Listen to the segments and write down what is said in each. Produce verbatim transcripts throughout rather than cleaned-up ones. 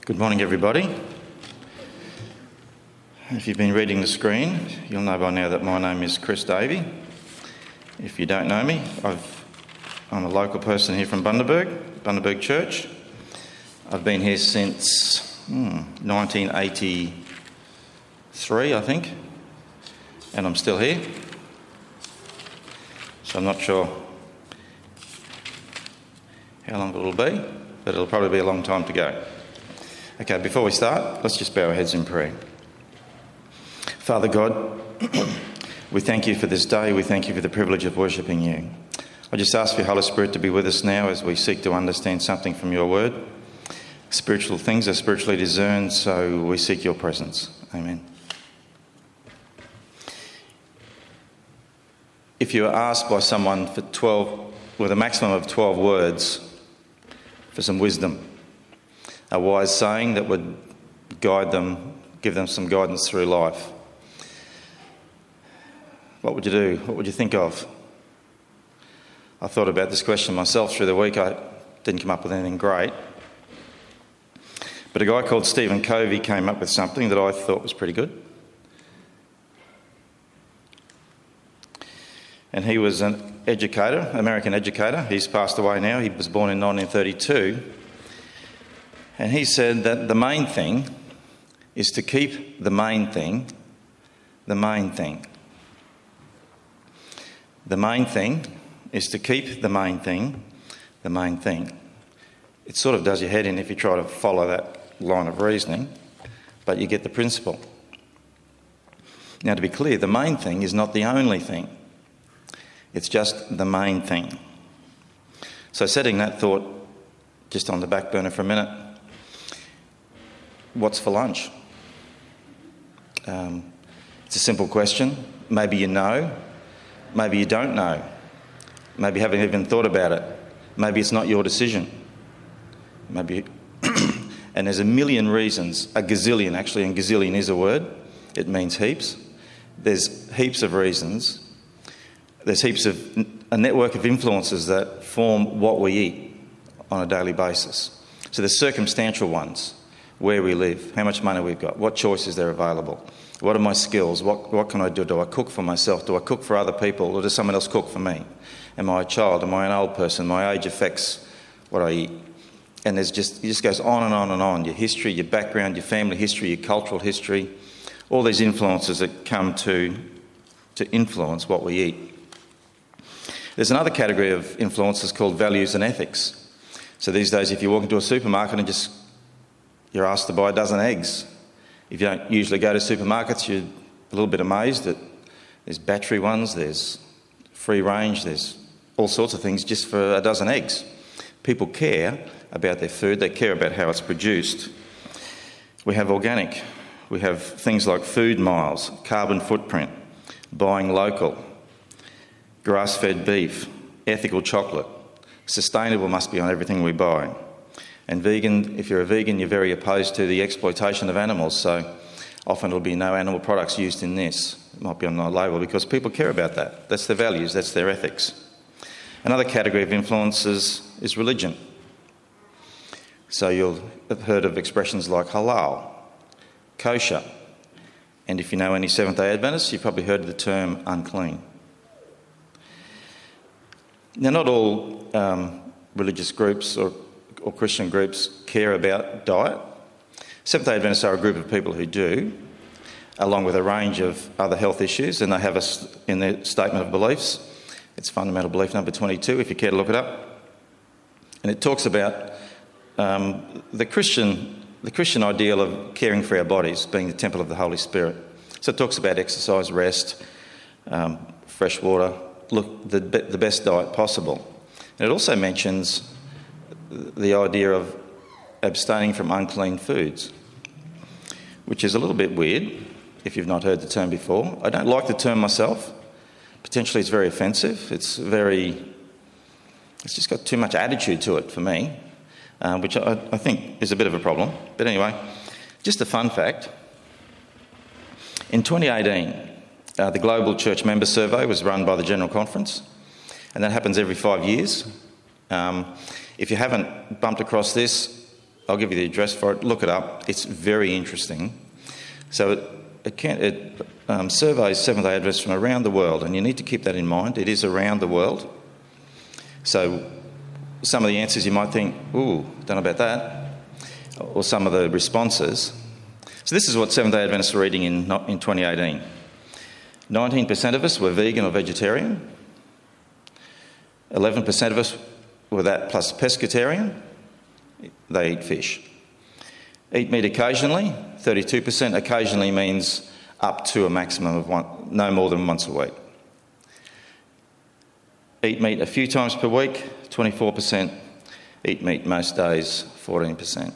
Good morning, everybody. If you've been reading the screen, you'll know by now that my name is Chris Davey. If you don't know me, I've, I'm a local person here from Bundaberg, Bundaberg Church. I've been here since hmm, nineteen eighty-three, I think, and I'm still here. So I'm not sure how long it'll be, but it'll probably be a long time to go. Okay, before we start, let's just bow our heads in prayer. Father God, we thank you for this day. We thank you for the privilege of worshipping you. I just ask for your Holy Spirit to be with us now as we seek to understand something from your word. Spiritual things are spiritually discerned, so we seek your presence. Amen. If you are asked by someone for twelve, with a maximum of twelve words for some wisdom, a wise saying that would guide them, give them some guidance through life, what would you do? What would you think of? I thought about this question myself through the week. I didn't come up with anything great. But a guy called Stephen Covey came up with something that I thought was pretty good. And he was an educator, American educator. He's passed away now. He was born in nineteen thirty-two. And he said that the main thing is to keep the main thing the main thing. The main thing is to keep the main thing the main thing. It sort of does your head in if you try to follow that line of reasoning, but you get the principle. Now, to be clear, the main thing is not the only thing. It's just the main thing. So setting that thought just on the back burner for a minute, what's for lunch? Um, it's a simple question. Maybe you know. Maybe you don't know. Maybe you haven't even thought about it. Maybe it's not your decision. Maybe, and there's a million reasons, a gazillion actually, and gazillion is a word. It means heaps. There's heaps of reasons. There's heaps of, a network of influences that form what we eat on a daily basis. So there's circumstantial ones. Where we live, how much money we've got, what choices are available, what are my skills, what, what can I do? Do I cook for myself? Do I cook for other people, or does someone else cook for me? Am I a child? Am I an old person? My age affects what I eat. And there's just, it just goes on and on and on. Your history, your background, your family history, your cultural history, all these influences that come to, to influence what we eat. There's another category of influences called values and ethics. So these days, if you walk into a supermarket and just you're asked to buy a dozen eggs. If you don't usually go to supermarkets, you're a little bit amazed that there's battery ones, there's free range, there's all sorts of things just for a dozen eggs. People care about their food, they care about how it's produced. We have organic, we have things like food miles, carbon footprint, buying local, grass-fed beef, ethical chocolate. Sustainable must be on everything we buy. And vegan, if you're a vegan, you're very opposed to the exploitation of animals, so often it'll be no animal products used in this. It might be on the label because people care about that. That's their values, that's their ethics. Another category of influences is religion. So you'll have heard of expressions like halal, kosher, and if you know any Seventh-day Adventists, you've probably heard of the term unclean. Now, not all um, religious groups or or Christian groups care about diet. Seventh-day Adventists are a group of people who do, along with a range of other health issues, and they have a, in their statement of beliefs, it's fundamental belief number twenty-two, if you care to look it up, and it talks about um, the Christian the Christian ideal of caring for our bodies, being the temple of the Holy Spirit. So it talks about exercise, rest, um, fresh water, look the the best diet possible, and it also mentions the idea of abstaining from unclean foods, which is a little bit weird if you've not heard the term before. I don't like the term myself. Potentially it's very offensive. It's very, it's just got too much attitude to it for me, uh, which I, I think is a bit of a problem. But anyway, just a fun fact. In twenty eighteen, uh, the Global Church Member Survey was run by the General Conference, and that happens every five years. Um, if you haven't bumped across this, I'll give you the address for it. Look it up. It's very interesting. So it, it, can, it um, surveys Seventh-day Adventists from around the world, and you need to keep that in mind. It is around the world. So some of the answers you might think, ooh, don't know about that, or some of the responses. So this is what Seventh-day Adventists were reading in, in twenty eighteen. nineteen percent of us were vegan or vegetarian. eleven percent of us were that plus pescatarian. They eat fish. Eat meat occasionally. thirty-two percent occasionally means up to a maximum of one, no more than once a week. Eat meat a few times per week. twenty-four percent. Eat meat most days. fourteen percent.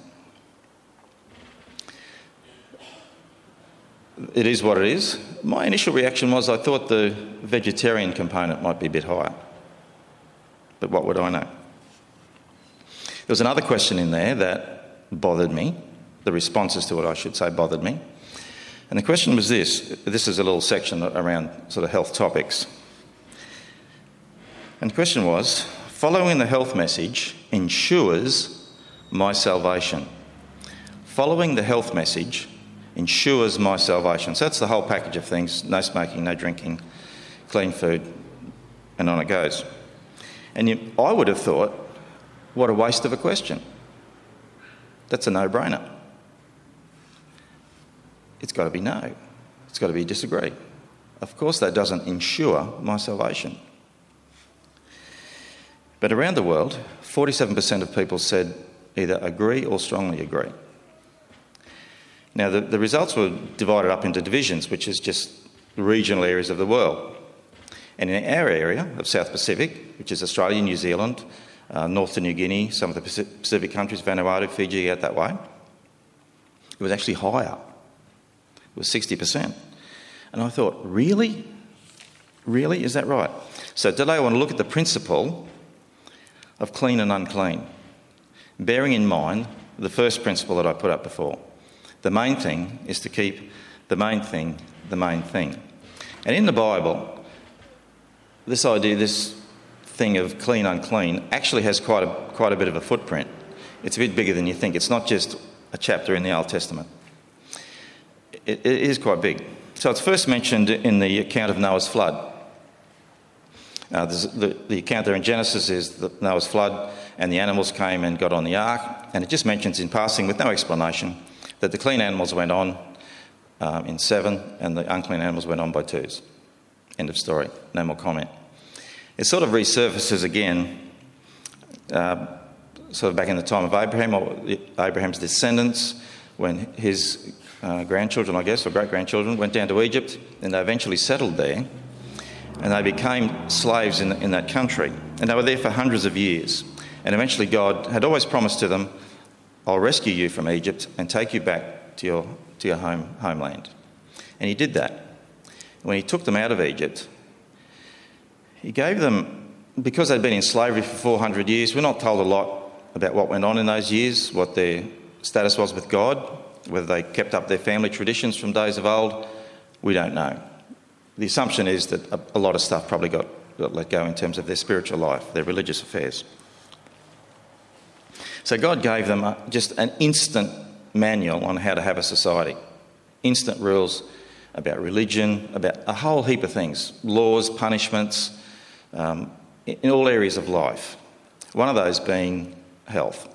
It is what it is. My initial reaction was I thought the vegetarian component might be a bit higher. But what would I know? There was another question in there that bothered me. The responses to it, I should say, bothered me. And the question was this. This is a little section around sort of health topics. And the question was, following the health message ensures my salvation. Following the health message ensures my salvation. So that's the whole package of things. No smoking, no drinking, clean food, and on it goes. And you, I would have thought, what a waste of a question. That's a no-brainer. It's got to be no. It's got to be disagree. Of course that doesn't ensure my salvation. But around the world, forty-seven percent of people said either agree or strongly agree. Now, the, the results were divided up into divisions, which is just regional areas of the world. And in our area of South Pacific, which is Australia, New Zealand, uh, North to New Guinea, some of the Pacific countries, Vanuatu, Fiji, out that way, it was actually higher. It was sixty percent. And I thought, really? Really? Is that right? So today I want to look at the principle of clean and unclean, bearing in mind the first principle that I put up before. The main thing is to keep the main thing the main thing. And in the Bible, this idea, this thing of clean, unclean, actually has quite a, quite a bit of a footprint. It's a bit bigger than you think. It's not just a chapter in the Old Testament. It, it is quite big. So it's first mentioned in the account of Noah's flood. Uh, the, the account there in Genesis is the Noah's flood, and the animals came and got on the ark, and it just mentions in passing, with no explanation, that the clean animals went on um, in seven and the unclean animals went on by twos. End of story. No more comment. It sort of resurfaces again, uh, sort of back in the time of Abraham, or Abraham's descendants, when his uh, grandchildren, I guess, or great-grandchildren, went down to Egypt, and they eventually settled there, and they became slaves in, in that country. And they were there for hundreds of years. And eventually God had always promised to them, I'll rescue you from Egypt and take you back to your, to your home, homeland. And he did that. When he took them out of Egypt, he gave them, because they'd been in slavery for four hundred years, we're not told a lot about what went on in those years, what their status was with God, whether they kept up their family traditions from days of old. We don't know. The assumption is that a, a lot of stuff probably got, got let go in terms of their spiritual life, their religious affairs. So God gave them just an instant manual on how to have a society. Instant rules about religion, about a whole heap of things. Laws, punishments, um, in all areas of life. One of those being health.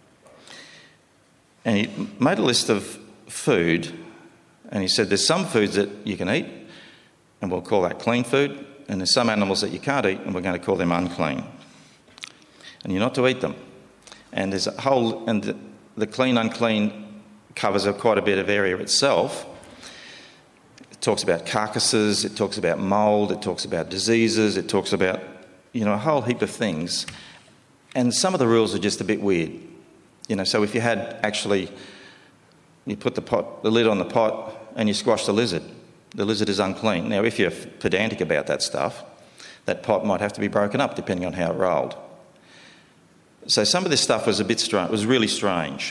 And he made a list of food, and he said there's some foods that you can eat, and we'll call that clean food, and there's some animals that you can't eat, and we're going to call them unclean. And you're not to eat them. And there's a whole, and the, the clean, unclean covers a, quite a bit of area itself. It talks about carcasses, it talks about mould, it talks about diseases, it talks about, you know, a whole heap of things. And some of the rules are just a bit weird. You know, so if you had actually, you put the pot, the lid on the pot and you squash the lizard, the lizard is unclean. Now, if you're pedantic about that stuff, that pot might have to be broken up depending on how it rolled. So some of this stuff was a bit strange, was really strange.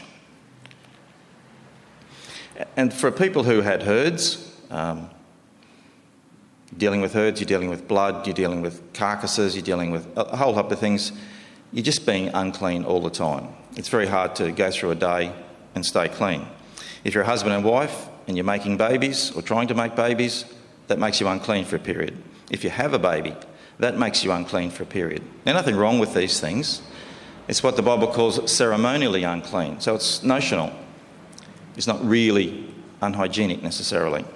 And for people who had herds, um, dealing with herds, you're dealing with blood, you're dealing with carcasses, you're dealing with a whole heap of things. you're just being unclean all the time. It's very hard to go through a day and stay clean. If you're a husband and wife and you're making babies or trying to make babies, that makes you unclean for a period. If you have a baby, that makes you unclean for a period. There's nothing wrong with these things. It's what the Bible calls ceremonially unclean. So it's notional. It's not really unhygienic necessarily.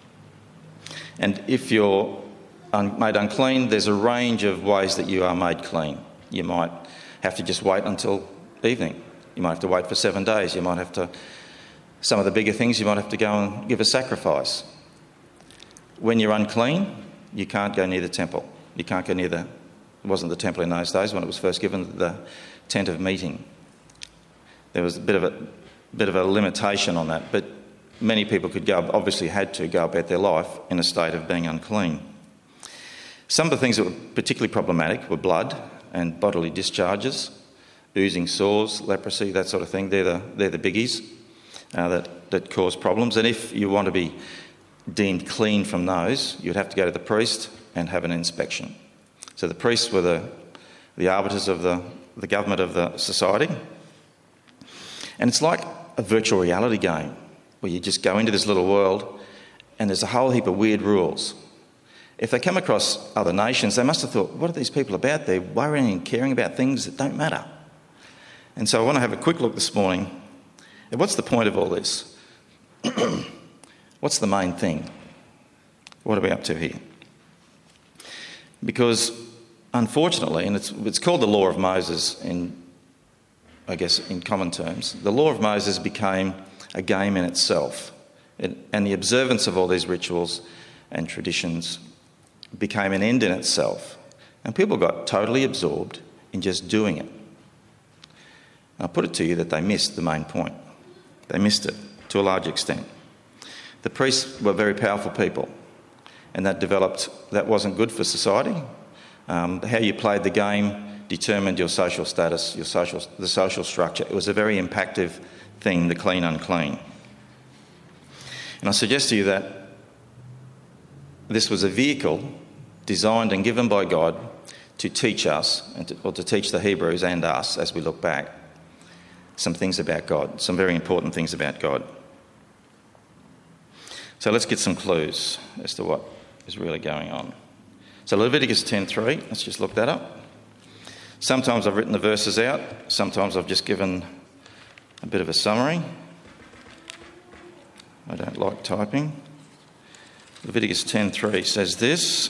And if you're un- made unclean, there's a range of ways that you are made clean. You might have to just wait until evening. You might have to wait for seven days. You might have to, some of the bigger things, you might have to go and give a sacrifice. When you're unclean, you can't go near the temple. You can't go near the, it wasn't the temple in those days when it was first given, the tent of meeting. There was a bit of a bit of a limitation on that, but many people could go, obviously had to go about their life in a state of being unclean. Some of the things that were particularly problematic were blood and bodily discharges, oozing sores, leprosy, that sort of thing. They're the, they're the biggies uh, that, that cause problems. And if you want to be deemed clean from those, you'd have to go to the priest and have an inspection. So the priests were the, the arbiters of the, the government of the society. And it's like a virtual reality game where you just go into this little world and there's a whole heap of weird rules. If they come across other nations, they must have thought, what are these people about? They're worrying and caring about things that don't matter. And so I want to have a quick look this morning at what's the point of all this? What's the main thing? What are we up to here? Because unfortunately, and it's, it's called the Law of Moses in, I guess, in common terms, the Law of Moses became a game in itself. It, and the observance of all these rituals and traditions became an end in itself. And people got totally absorbed in just doing it. I'll put it to you that they missed the main point. They missed it to a large extent. The priests were very powerful people, and that developed, that wasn't good for society. Um, how you played the game determined your social status, your social, the social structure. It was a very impactful thing, the clean unclean. And I suggest to you that this was a vehicle designed and given by God to teach us, and to, or to teach the Hebrews and us as we look back, some things about God, some very important things about God. So let's get some clues as to what is really going on. So Leviticus ten three, let's just look that up. Sometimes I've written the verses out, sometimes I've just given a bit of a summary. I don't like typing. Leviticus ten three says this.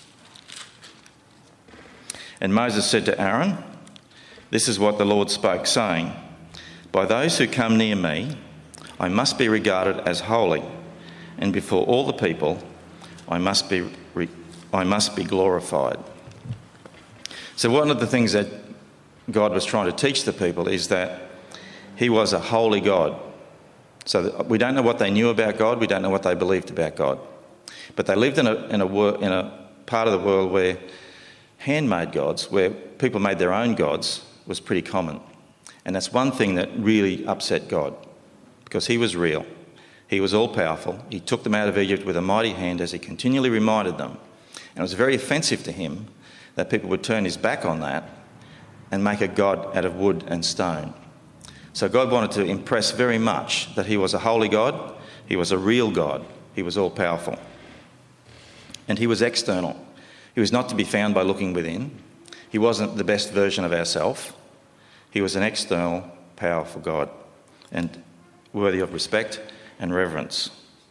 And Moses said to Aaron, "This is what the Lord spoke, saying, by those who come near me, I must be regarded as holy, and before all the people, I must be re- I must be glorified." So one of the things that God was trying to teach the people is that he was a holy God. So we don't know what they knew about God, we don't know what they believed about God. But they lived in a, in a, wor- in a part of the world where handmade gods, where people made their own gods, was pretty common. And that's one thing that really upset God, because he was real. He was all-powerful. He took them out of Egypt with a mighty hand, as he continually reminded them. And it was very offensive to him that people would turn his back on that and make a god out of wood and stone. So God wanted to impress very much that he was a holy God, he was a real God, he was all-powerful. And he was external. He was not to be found by looking within. He wasn't the best version of ourselves. He was an external, powerful God, and worthy of respect and reverence.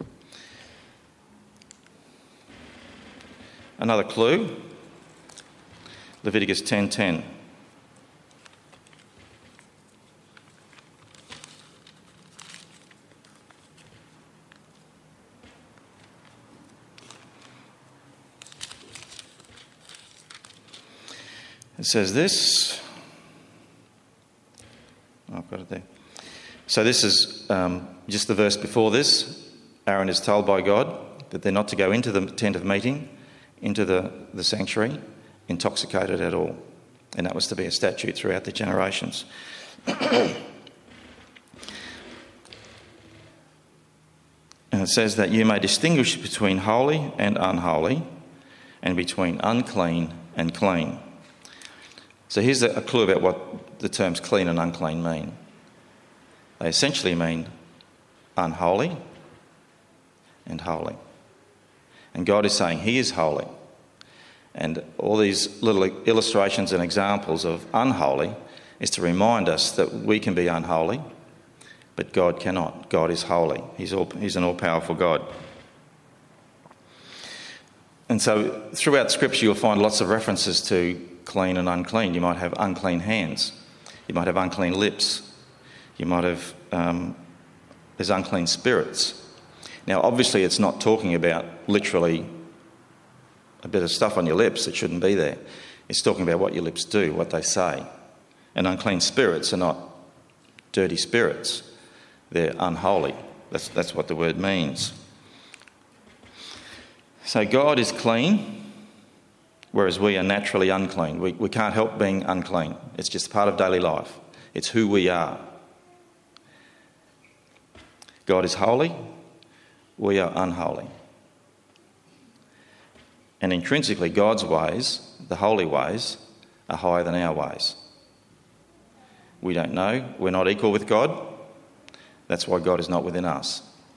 Another clue, Leviticus ten ten. It says this. Oh, I've got it there. So this is um, just the verse before this. Aaron is told by God that they're not to go into the tent of meeting, into the, the sanctuary, intoxicated at all. And that was to be a statute throughout the generations. And it says that you may distinguish between holy and unholy, and between unclean and clean. So here's a clue about what the terms clean and unclean mean. They essentially mean unholy and holy. And God is saying he is holy. And all these little illustrations and examples of unholy is to remind us that we can be unholy, but God cannot. God is holy. He's, all, he's an all-powerful God. And so throughout Scripture you'll find lots of references to clean and unclean. You might have unclean hands. You might have unclean lips. You might have, um, there's unclean spirits. Now obviously it's not talking about literally a bit of stuff on your lips that shouldn't be there. It's talking about what your lips do, what they say. And unclean spirits are not dirty spirits. They're unholy. That's, that's what the word means. So God is clean, whereas we are naturally unclean. We, we can't help being unclean. It's just part of daily life. It's who we are. God is holy. We are unholy. And intrinsically, God's ways, the holy ways, are higher than our ways. We don't know. We're not equal with God. That's why God is not within us.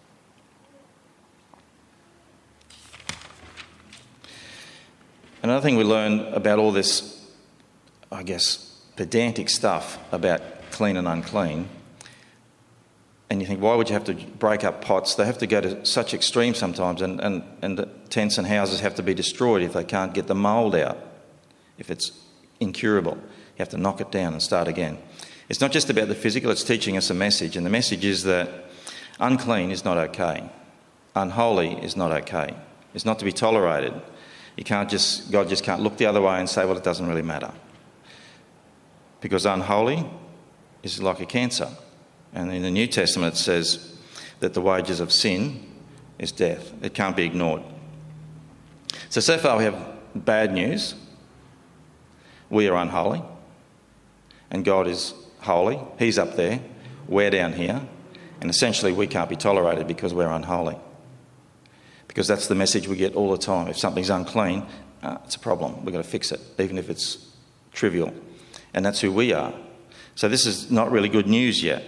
Another thing we learn about all this, I guess, pedantic stuff about clean and unclean, and you think, why would you have to break up pots? They have to go to such extremes sometimes, and, and, and the tents and houses have to be destroyed if they can't get the mould out, if it's incurable. You have to knock it down and start again. It's not just about the physical, it's teaching us a message, and the message is that unclean is not okay. Unholy is not okay. It's not to be tolerated. You can't just, God just can't look the other way and say, well, it doesn't really matter. Because unholy is like a cancer. And in the New Testament it says that the wages of sin is death. It can't be ignored. So, so far we have bad news. We are unholy. And God is holy. He's up there. We're down here. And essentially we can't be tolerated because we're unholy. Because that's the message we get all the time. If something's unclean, uh, it's a problem. We've got to fix it, even if it's trivial. And that's who we are. So this is not really good news yet.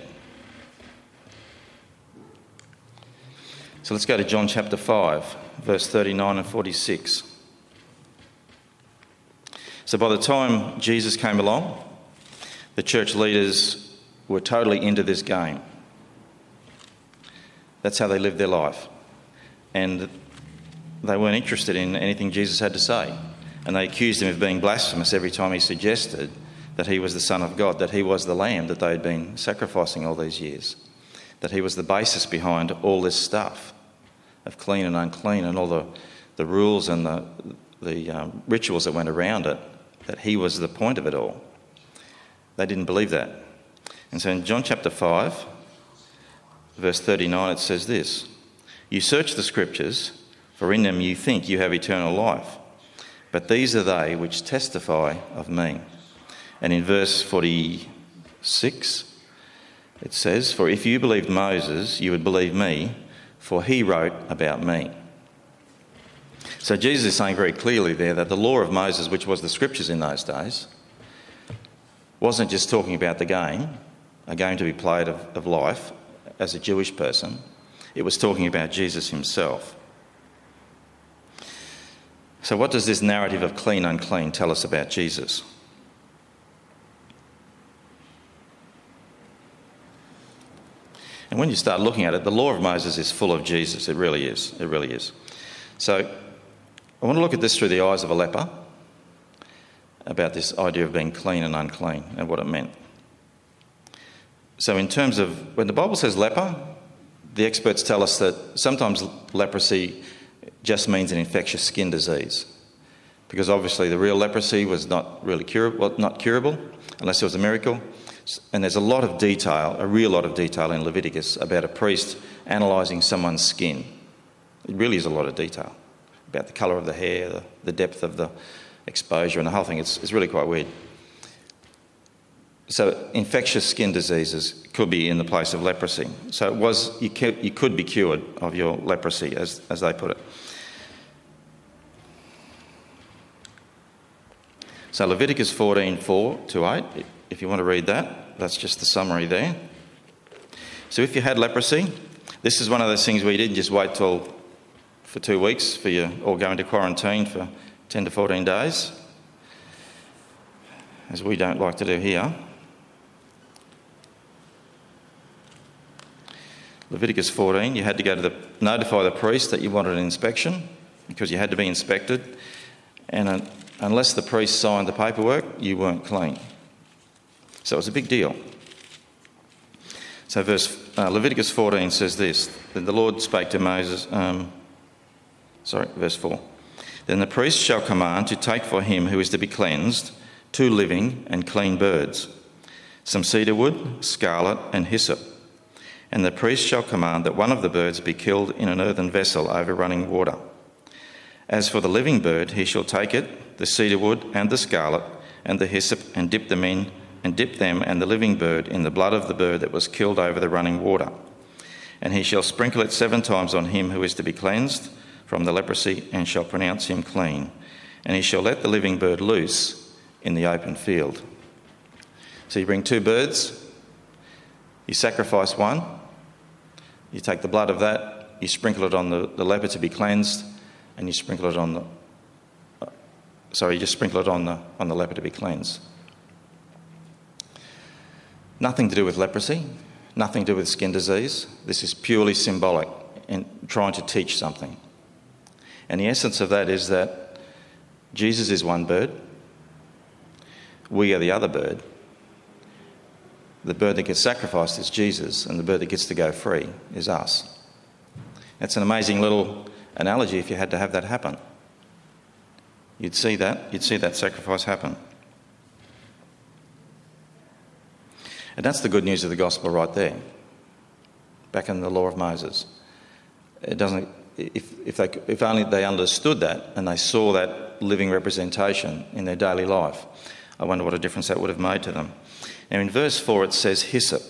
So let's go to John chapter five, verse thirty-nine and forty-six. So by the time Jesus came along, the church leaders were totally into this game. That's how they lived their life. And they weren't interested in anything Jesus had to say. And they accused him of being blasphemous every time he suggested that he was the Son of God, that he was the Lamb that they had been sacrificing all these years, that he was the basis behind all this stuff of clean and unclean and all the, the rules and the, the um, rituals that went around it, that he was the point of it all. They didn't believe that. And so in John chapter five, verse thirty-nine, it says this: "You search the Scriptures, for in them you think you have eternal life. But these are they which testify of me." And in verse forty-six, it says, "For if you believed Moses, you would believe me, for he wrote about me." So Jesus is saying very clearly there that the law of Moses, which was the Scriptures in those days, wasn't just talking about the game, a game to be played of, of life as a Jewish person. It was talking about Jesus himself. So what does this narrative of clean, unclean tell us about Jesus? And when you start looking at it, the law of Moses is full of Jesus. It really is. It really is. So I want to look at this through the eyes of a leper, about this idea of being clean and unclean and what it meant. So in terms of, when the Bible says leper, the experts tell us that sometimes leprosy just means an infectious skin disease, because obviously the real leprosy was not really curable, well, not curable unless it was a miracle. And there's a lot of detail, a real lot of detail in Leviticus about a priest analysing someone's skin. It really is a lot of detail about the colour of the hair, the, the depth of the exposure and the whole thing. It's, it's really quite weird. So infectious skin diseases could be in the place of leprosy. So it was, you could, you could be cured of your leprosy, as, as they put it. So Leviticus fourteen, four to eight, if you want to read that, that's just the summary there. So if you had leprosy, this is one of those things where you didn't just wait till for two weeks for you, or go into quarantine for ten to fourteen days, as we don't like to do here. Leviticus fourteen, you had to go to the notify the priest that you wanted an inspection, because you had to be inspected, and uh, unless the priest signed the paperwork, you weren't clean. So it was a big deal. So verse uh, Leviticus fourteen says this: Then the Lord spake to Moses. Um, sorry, verse four. Then the priest shall command to take for him who is to be cleansed two living and clean birds, some cedar wood, scarlet, and hyssop. And the priest shall command that one of the birds be killed in an earthen vessel over running water. As for the living bird, he shall take it, the cedar wood and the scarlet, and the hyssop, and dip them in, and dip them and the living bird in the blood of the bird that was killed over the running water. And he shall sprinkle it seven times on him who is to be cleansed from the leprosy, and shall pronounce him clean. And he shall let the living bird loose in the open field. So you bring two birds, you sacrifice one, you take the blood of that, you sprinkle it on the, the leper to be cleansed, and you sprinkle it on the, uh, sorry, you just sprinkle it on the, on the leper to be cleansed. Nothing to do with leprosy, nothing to do with skin disease. This is purely symbolic and trying to teach something. And the essence of that is that Jesus is one bird, we are the other bird. The bird that gets sacrificed is Jesus, and the bird that gets to go free is us. That's an amazing little analogy if you had to have that happen. You'd see that, you'd see that sacrifice happen. And that's the good news of the gospel right there, back in the law of Moses. It doesn't, if, if, they, if only they understood that and they saw that living representation in their daily life, I wonder what a difference that would have made to them. Now in verse four it says hyssop.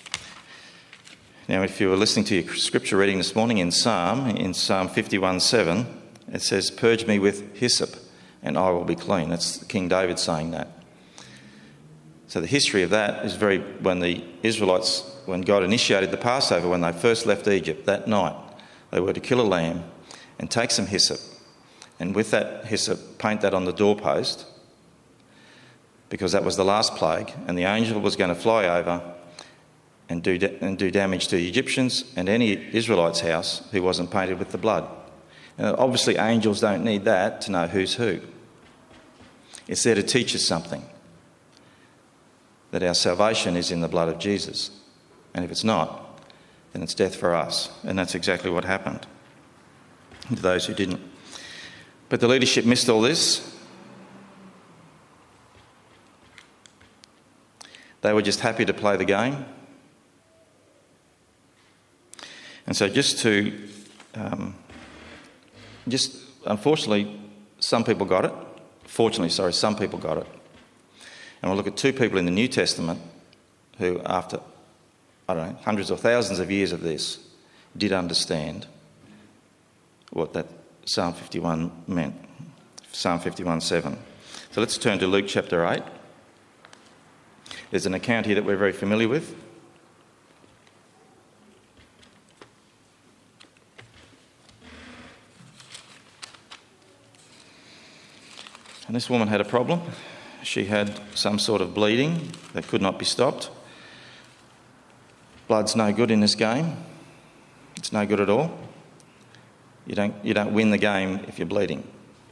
Now if you were listening to your scripture reading this morning in Psalm, in Psalm fifty-one seven, it says, "Purge me with hyssop and I will be clean." That's King David saying that. So the history of that is very, when the Israelites, when God initiated the Passover, when they first left Egypt, that night, they were to kill a lamb and take some hyssop, and with that hyssop paint that on the doorpost, because that was the last plague, and the angel was going to fly over and do, da- and do damage to the Egyptians and any Israelite's house who wasn't painted with the blood. Now, obviously angels don't need that to know who's who. It's there to teach us something, that our salvation is in the blood of Jesus. And if it's not, then it's death for us. And that's exactly what happened to those who didn't. But the leadership missed all this. They were just happy to play the game. And so just to, um, just unfortunately, some people got it. Fortunately, sorry, some people got it. And we'll look at two people in the New Testament who, after, I don't know, hundreds or thousands of years of this, did understand what that Psalm fifty-one meant. Psalm fifty-one seven. So let's turn to Luke chapter eight. There's an account here that we're very familiar with. And this woman had a problem. She had some sort of bleeding that could not be stopped. Blood's no good in this game. It's no good at all. You don't, you don't win the game if you're bleeding.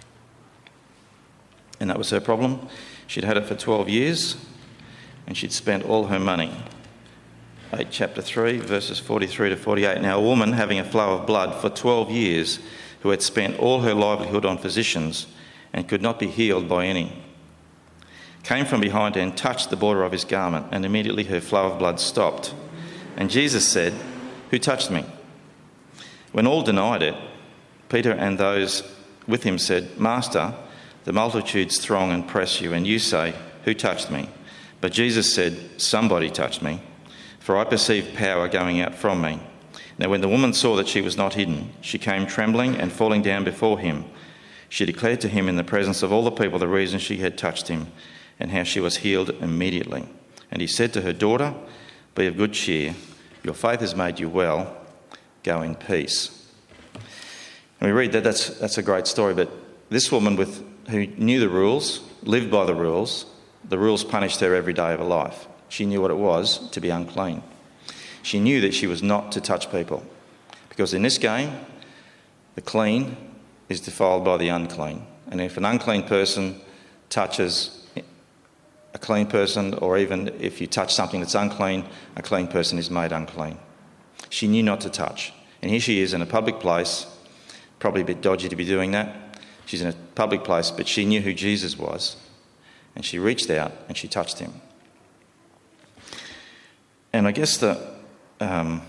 And that was her problem. She'd had it for twelve years. And she'd spent all her money. eight chapter three, verses forty-three to forty-eight. Now a woman having a flow of blood for twelve years, who had spent all her livelihood on physicians and could not be healed by any, came from behind her and touched the border of his garment, and immediately her flow of blood stopped. And Jesus said, "Who touched me?" When all denied it, Peter and those with him said, "Master, the multitudes throng and press you, and you say, 'Who touched me?' But Jesus said, 'Somebody touched me, for I perceive power going out from me.' Now when the woman saw that she was not hidden, she came trembling and falling down before him. She declared to him in the presence of all the people the reason she had touched him and how she was healed immediately. And he said to her, "Daughter, be of good cheer. Your faith has made you well. Go in peace." And we read that, that's, that's a great story, but this woman with, who knew the rules, lived by the rules, the rules punished her every day of her life. She knew what it was to be unclean. She knew that she was not to touch people, because in this game, the clean is defiled by the unclean. And if an unclean person touches a clean person, or even if you touch something that's unclean, a clean person is made unclean. She knew not to touch. And here she is in a public place, probably a bit dodgy to be doing that. She's in a public place, but she knew who Jesus was. And she reached out and she touched him. And I guess the, um,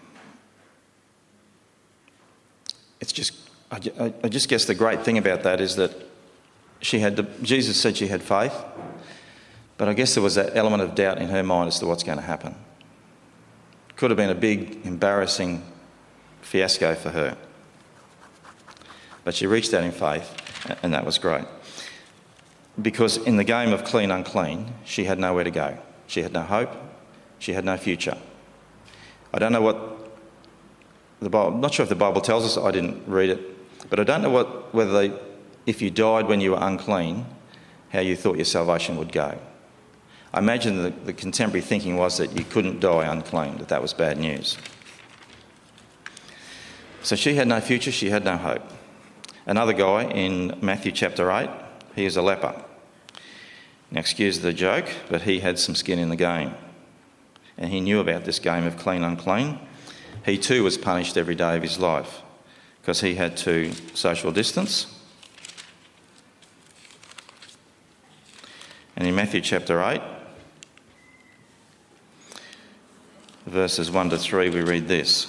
it's just, I, I just guess the great thing about that is that she had, the, Jesus said she had faith, but I guess there was that element of doubt in her mind as to what's going to happen. Could have been a big, embarrassing fiasco for her. But she reached out in faith, and that was great. Because in the game of clean, unclean, she had nowhere to go. She had no hope. She had no future. I don't know what the Bible, I'm not sure if the Bible tells us, I didn't read it, but I don't know what whether they, if you died when you were unclean, how you thought your salvation would go. I imagine the, the contemporary thinking was that you couldn't die unclean, that that was bad news. So she had no future, she had no hope. Another guy in Matthew chapter eight, he was a leper. Now excuse the joke, but he had some skin in the game. And he knew about this game of clean, unclean. He too was punished every day of his life because he had to social distance. And in Matthew chapter eight, verses one to three, we read this.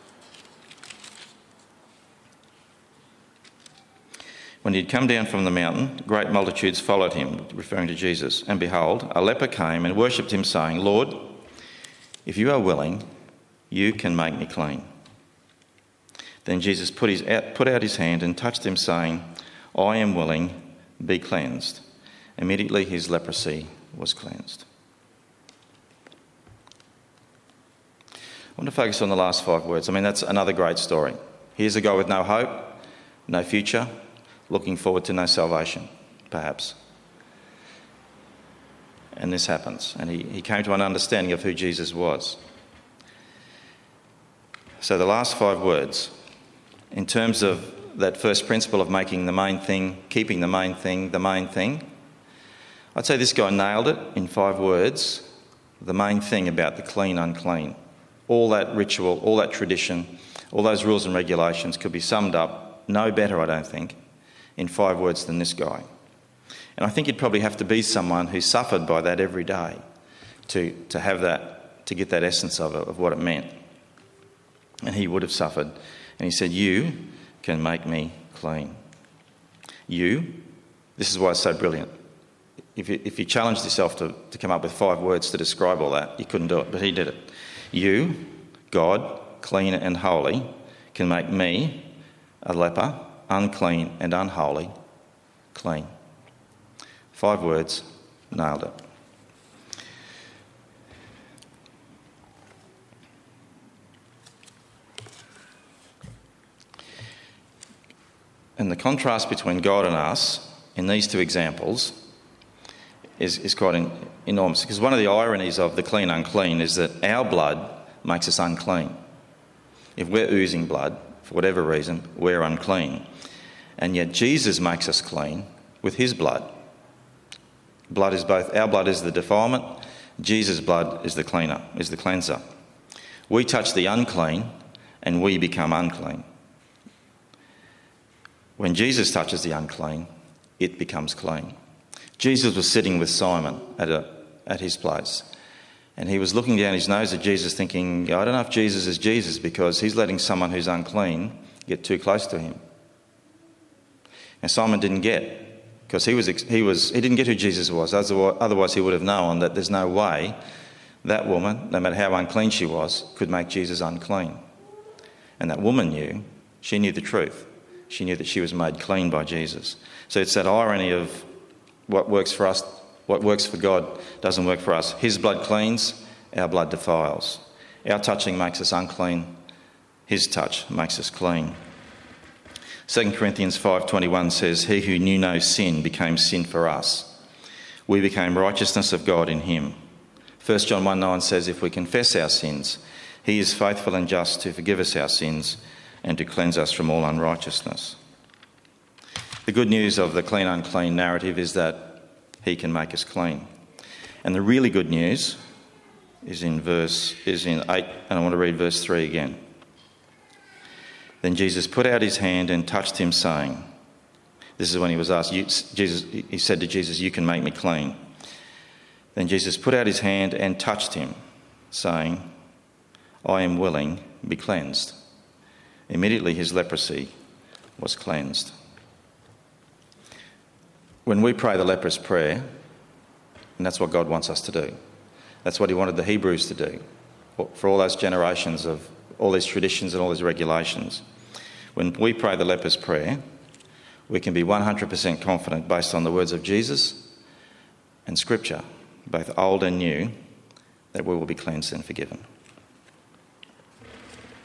When he had come down from the mountain, great multitudes followed him, referring to Jesus. And behold, a leper came and worshipped him, saying, "Lord, if you are willing, you can make me clean." Then Jesus put, his, put out his hand and touched him, saying, "I am willing, be cleansed." Immediately his leprosy was cleansed. I want to focus on the last five words. I mean, that's another great story. Here's a guy with no hope, no future, looking forward to no salvation, perhaps. And this happens. And he, he came to an understanding of who Jesus was. So the last five words, in terms of that first principle of making the main thing, keeping the main thing, the main thing, I'd say this guy nailed it in five words, the main thing about the clean, unclean. All that ritual, all that tradition, all those rules and regulations could be summed up, no better, I don't think, in five words than this guy. And I think you'd probably have to be someone who suffered by that every day to, to have that, to get that essence of it, of what it meant. And he would have suffered. And he said, "You can make me clean." You, this is why it's so brilliant. If you, if you challenged yourself to, to come up with five words to describe all that, you couldn't do it, but he did it. You, God, clean and holy, can make me, a leper, unclean and unholy, clean. Five words, nailed it. And the contrast between God and us in these two examples is, is quite in, enormous. Because one of the ironies of the clean, unclean is that our blood makes us unclean. If we're oozing blood, for whatever reason, we're unclean. And yet Jesus makes us clean with his blood. Blood is both, our blood is the defilement, Jesus' blood is the cleaner, is the cleanser. We touch the unclean and we become unclean. When Jesus touches the unclean, it becomes clean. Jesus was sitting with Simon at a, at his place, and he was looking down his nose at Jesus thinking, I don't know if Jesus is Jesus because he's letting someone who's unclean get too close to him. And Simon didn't get, because he was he was he didn't get who Jesus was. Otherwise, he would have known that there's no way that woman, no matter how unclean she was, could make Jesus unclean. And that woman knew, she knew the truth. She knew that she was made clean by Jesus. So it's that irony of what works for us, what works for God doesn't work for us. His blood cleans, our blood defiles. Our touching makes us unclean. His touch makes us clean. Second Corinthians five twenty-one says, he who knew no sin became sin for us. We became righteousness of God in him. First John one nine says, if we confess our sins, he is faithful and just to forgive us our sins and to cleanse us from all unrighteousness. The good news of the clean unclean narrative is that he can make us clean. And the really good news is in verse is in eight, and I want to read verse three again. Then Jesus put out his hand and touched him, saying, this is when he was asked, you, Jesus, he said to Jesus, you can make me clean. Then Jesus put out his hand and touched him, saying, I am willing, be cleansed. Immediately his leprosy was cleansed. When we pray the leper's prayer, and that's what God wants us to do, that's what he wanted the Hebrews to do, for all those generations of all these traditions and all these regulations. When we pray the leper's prayer, we can be one hundred percent confident based on the words of Jesus and Scripture, both old and new, that we will be cleansed and forgiven.